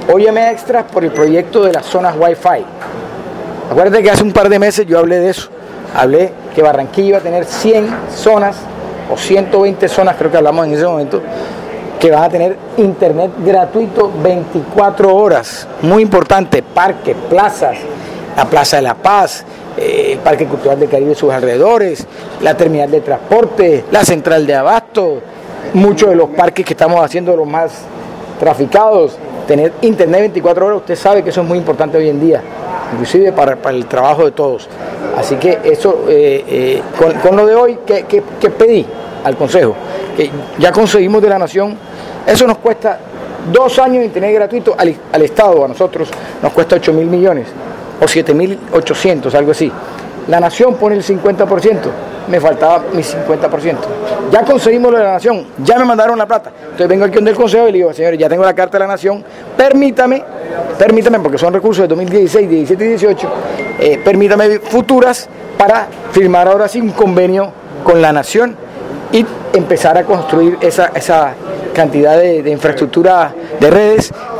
Óyeme Extras por el proyecto de las zonas Wi-Fi. Acuérdate que hace un par de meses yo hablé de eso. Hablé que Barranquilla iba a tener 100 zonas o 120 zonas, creo que hablamos en ese momento, que van a tener internet gratuito 24 horas. Muy importante, parques, plazas, la Plaza de la Paz, el Parque Cultural del Caribe y sus alrededores, la terminal de transporte, la central de abasto, muchos de los parques que estamos haciendo los más traficados, tener internet 24 horas, usted sabe que eso es muy importante hoy en día, inclusive para el trabajo de todos. Así que eso, con lo de hoy, que pedí al Consejo, que ya conseguimos de la Nación, eso nos cuesta 2 años de internet gratuito al Estado, a nosotros nos cuesta 8.000 millones, o 7.800, algo así. La Nación pone el 50%, me faltaba mi 50%. Ya conseguimos lo de la Nación, ya me mandaron la plata. Entonces vengo aquí donde el Consejo y le digo, señores, ya tengo la carta de la Nación, permítame, porque son recursos de 2016, 17 y 18, permítame futuras para firmar ahora sí un convenio con la Nación y empezar a construir esa cantidad de infraestructura de redes